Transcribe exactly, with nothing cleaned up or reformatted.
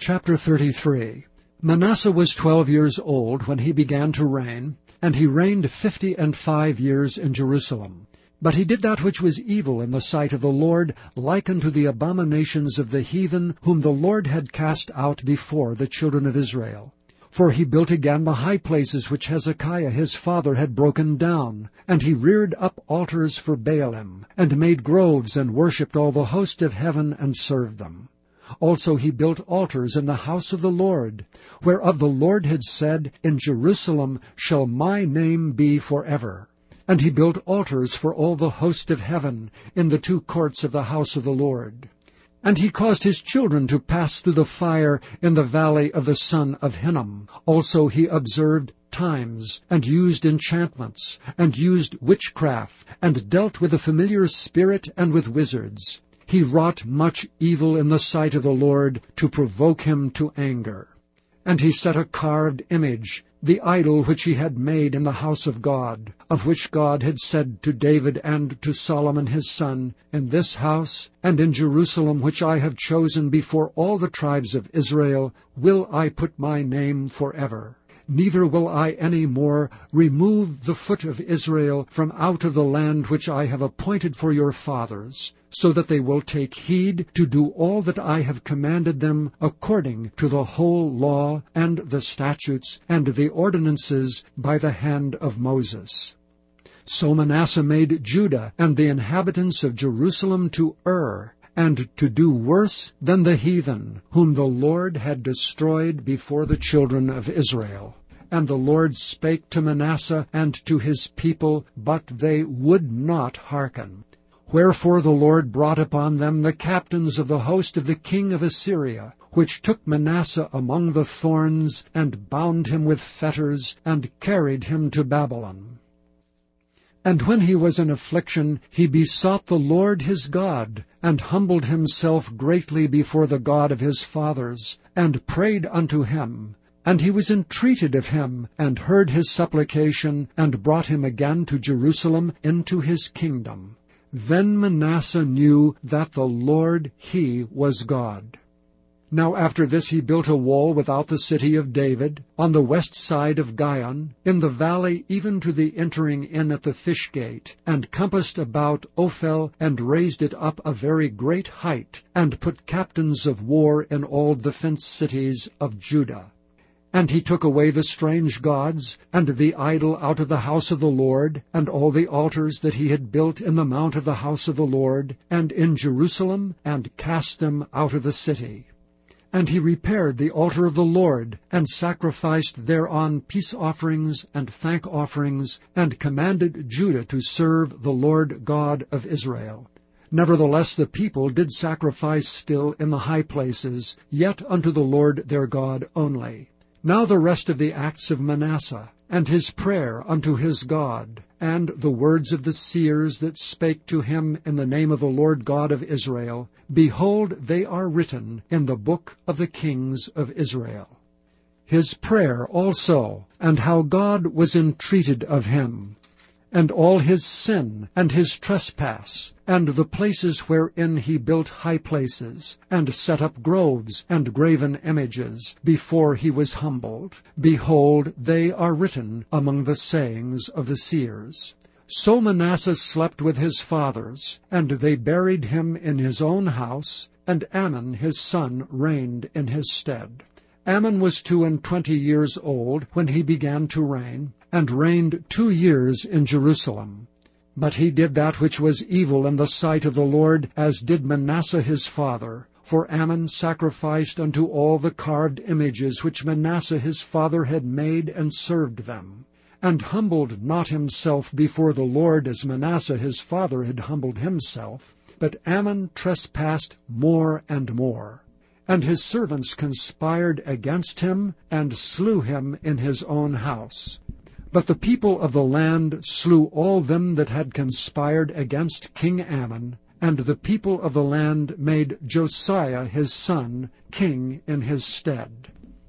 Chapter thirty-three. Manasseh was twelve years old when he began to reign, and he reigned fifty and five years in Jerusalem. But he did that which was evil in the sight of the Lord, like unto the abominations of the heathen, whom the Lord had cast out before the children of Israel. For he built again the high places which Hezekiah his father had broken down, and he reared up altars for Baalim, and made groves, and worshipped all the host of heaven, and served them. Also he built altars in the house of the Lord, whereof the Lord had said, In Jerusalem shall my name be forever. And he built altars for all the host of heaven in the two courts of the house of the Lord. And he caused his children to pass through the fire in the valley of the son of Hinnom. Also he observed times, and used enchantments, and used witchcraft, and dealt with the familiar spirit and with wizards. He wrought much evil in the sight of the Lord, to provoke him to anger. And he set a carved image, the idol which he had made in the house of God, of which God had said to David and to Solomon his son, In this house and in Jerusalem which I have chosen before all the tribes of Israel, will I put my name forever. Neither will I any more remove the foot of Israel from out of the land which I have appointed for your fathers, so that they will take heed to do all that I have commanded them according to the whole law and the statutes and the ordinances by the hand of Moses. So Manasseh made Judah and the inhabitants of Jerusalem to err, and to do worse than the heathen, whom the Lord had destroyed before the children of Israel. And the Lord spake to Manasseh and to his people, but they would not hearken. Wherefore the Lord brought upon them the captains of the host of the king of Assyria, which took Manasseh among the thorns, and bound him with fetters, and carried him to Babylon. And when he was in affliction, he besought the Lord his God, and humbled himself greatly before the God of his fathers, and prayed unto him. And he was entreated of him, and heard his supplication, and brought him again to Jerusalem into his kingdom. Then Manasseh knew that the Lord, he was God. Now after this he built a wall without the city of David, on the west side of Gihon, in the valley even to the entering in at the fish gate, and compassed about Ophel, and raised it up a very great height, and put captains of war in all the fenced cities of Judah. And he took away the strange gods, and the idol out of the house of the Lord, and all the altars that he had built in the mount of the house of the Lord, and in Jerusalem, and cast them out of the city. And he repaired the altar of the Lord, and sacrificed thereon peace offerings and thank offerings, and commanded Judah to serve the Lord God of Israel. Nevertheless the people did sacrifice still in the high places, yet unto the Lord their God only. Now the rest of the acts of Manasseh, and his prayer unto his God, and the words of the seers that spake to him in the name of the Lord God of Israel, behold, they are written in the book of the kings of Israel. His prayer also, and how God was entreated of him, and all his sin, and his trespass, and the places wherein he built high places, and set up groves and graven images, before he was humbled. Behold, they are written among the sayings of the seers. So Manasseh slept with his fathers, and they buried him in his own house, and Amon his son reigned in his stead. Amon was two and twenty years old when he began to reign, and reigned two years in Jerusalem. But he did that which was evil in the sight of the Lord, as did Manasseh his father. For Amon sacrificed unto all the carved images which Manasseh his father had made, and served them, and humbled not himself before the Lord as Manasseh his father had humbled himself. But Amon trespassed more and more. And his servants conspired against him, and slew him in his own house. But the people of the land slew all them that had conspired against King Amon, and the people of the land made Josiah his son king in his stead.